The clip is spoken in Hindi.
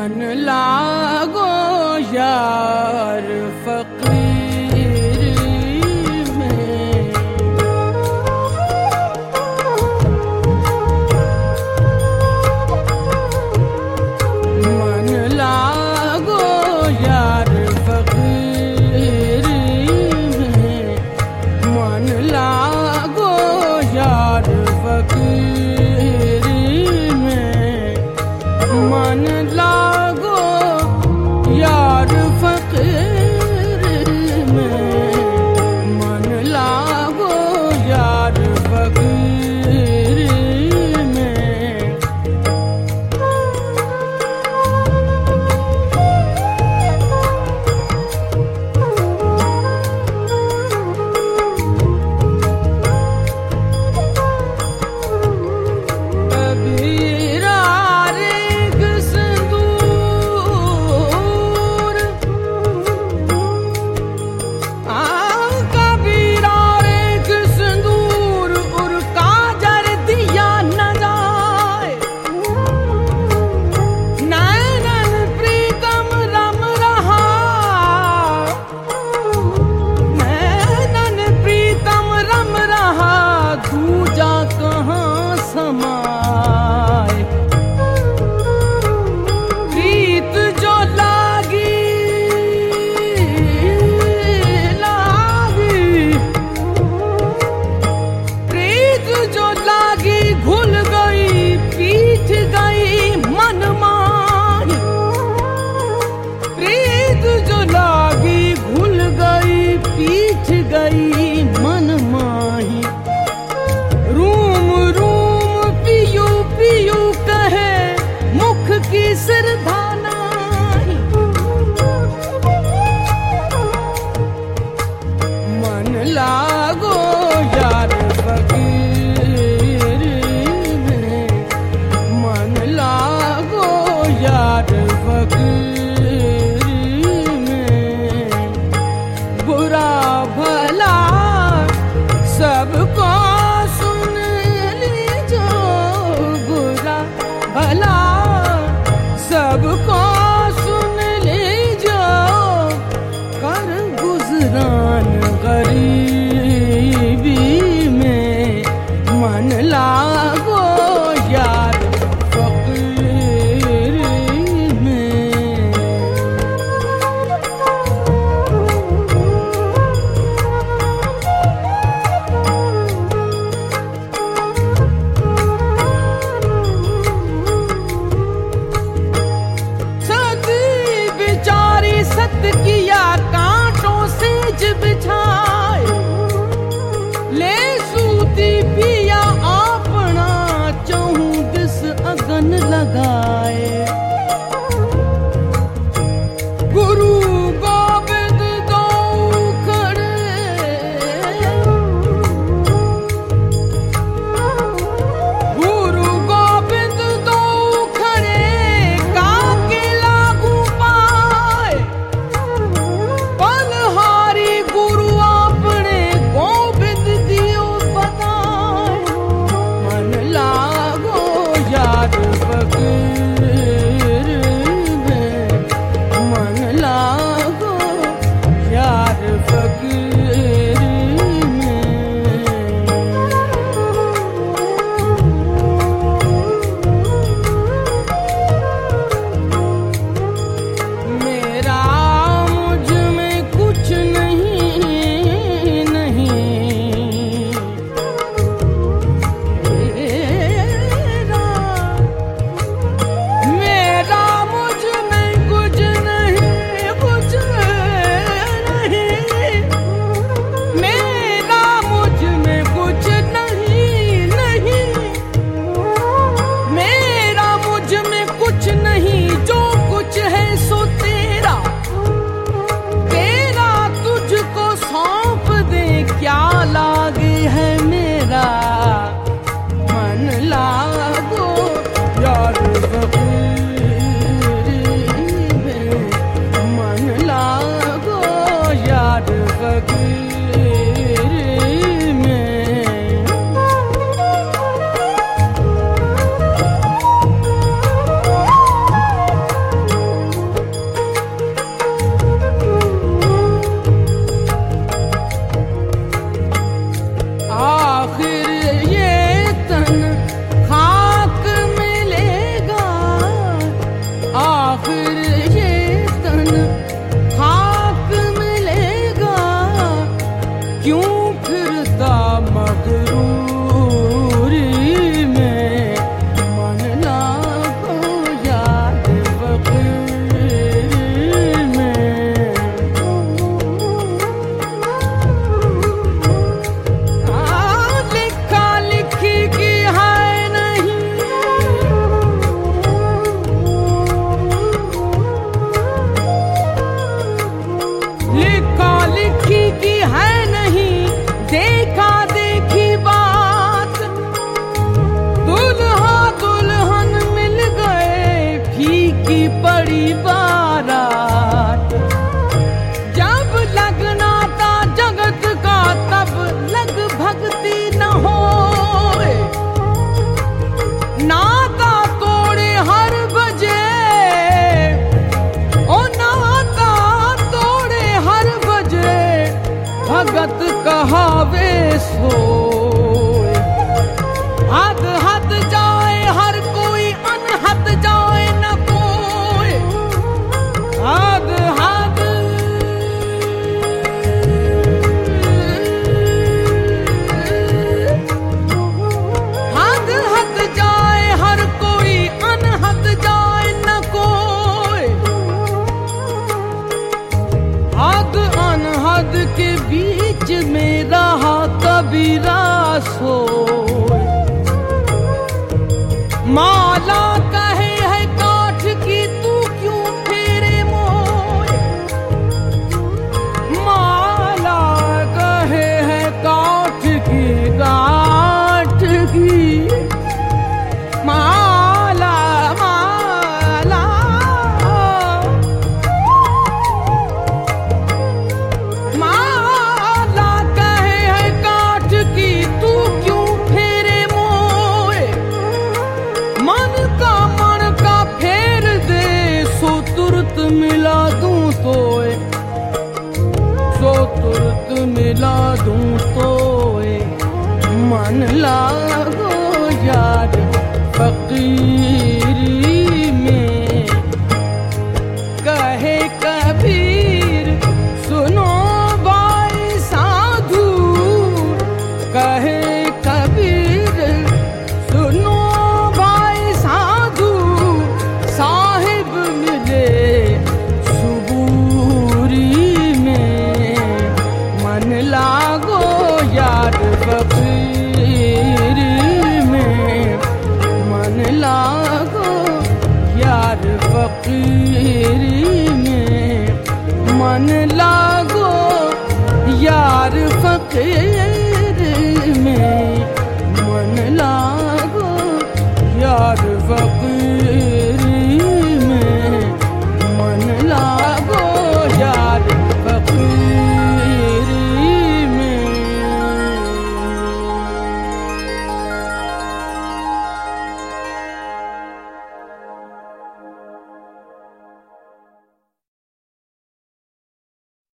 मन लागो यार फकीर में, मन लागो यार फकीर में, मन लागो यार फकीर में, मन लागो यार फकीर में, मन लागो यार फकीर में। कबीरा रेग सिंदूर, कबीरा रेग सिंदूर और काजल दिया न जाए, नैनन प्रीतम रम रहा, नैनन प्रीतम रम रहा, दूजा कहाँ समाए। प्रीत जो लागी लागी, प्रीत जो लागी घुल गई, पीठ गई मन माही। प्रीत जो लागी घुल गई, पीठ गई मन माही। रूम रूम पियू पियू कहे, मुख की श्रद्धा नाही। मन लागो यार फकीर में, मन लागो यार फकीर में। बुरा भला सबको सुन लीजो, बुरा भला सबको सुन लीजो, कर गुजरान गरीबी में। मन लागो यार फकीर में। सती बिचारी सत किया, कांटों से बिछाए, ले सूती पिया अपना, चहु दिस अगन लगा।